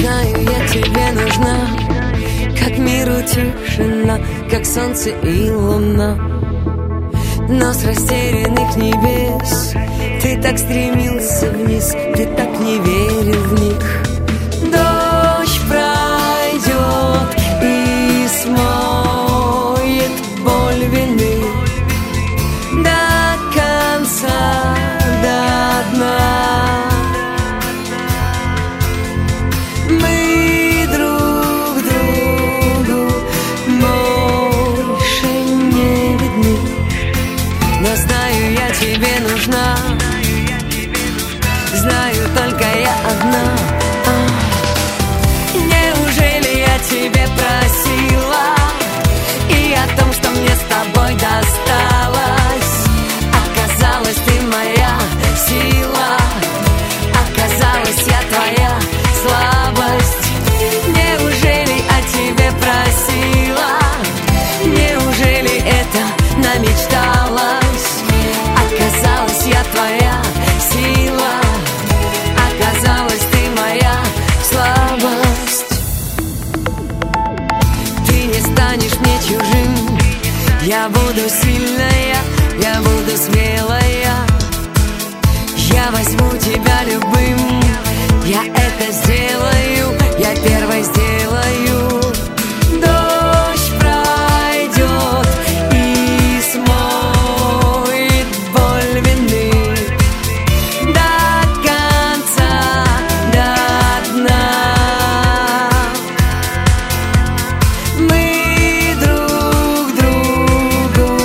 знаю, я тебе нужна, как миру тишина, как солнце и луна. Но с растерянных небес ты так стремился вниз, ты так не верил в них. Дождь пройдет и смоет боль вины до конца, до дна. Мы друг другу больше не видны, но знаю, я тебе нужна, знаю только я одна. Неужели я тебе просила и о том, что мне с тобой досталось? Оказалось, ты моя сила, оказалась я твоя слабость. Неужели о тебе просила, неужели это намечталась? Оказалась я твоя сила, оказалась ты моя слабость. Ты не станешь мне чужим, я буду сильная, я буду смелая. Я возьму тебя любым, я это сделаю, я первой сделаю. Дождь пройдет и смоет боль вины до конца, до дна. Мы друг другу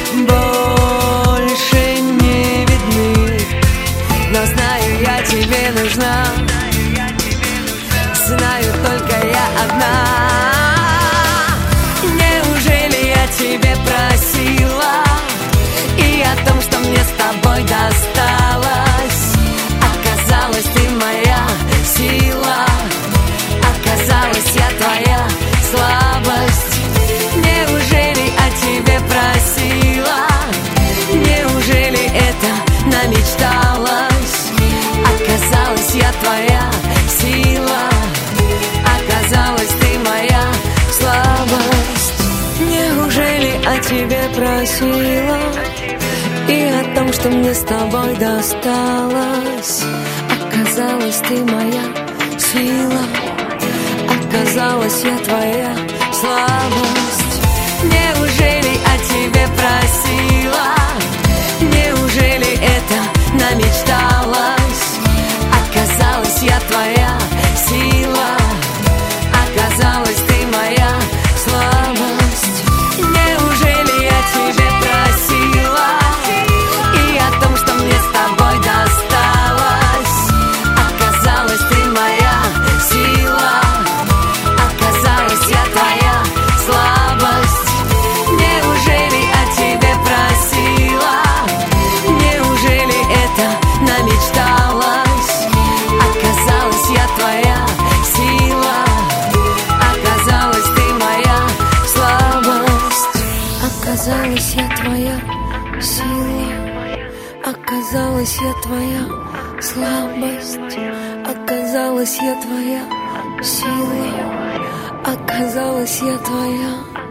больше не видны, но знаю, я тебе нужна, знаю только я одна. Неужели я тебе просила и о том, что мне с тобой досталось? Оказалась ты моя сила, оказалась я твоя слабость. Неужели о тебе просила, неужели это намечталась? Оказалась я твоя сила, оказалась ты моя слабость. Неужели о тебе просила и о том, что мне с тобой досталось? Оказалась ты моя сила, оказалась я твоя слабость. Неужели о тебе просила, неужели это намечталась? Оказалась я твоя сила, оказалась ты моя слабость. Неужели я тебе просила и о том, что мне с тобой досталось? Оказалась ты моя сила, оказалась я твоя слабость. Неужели о тебе просила, неужели это намечталась? Оказалась я твоя сила, оказалась ты моя слабость. Оказалась я твоя сила, оказалась я твоя слабость. Оказалась я твоя сила, оказалась я твоя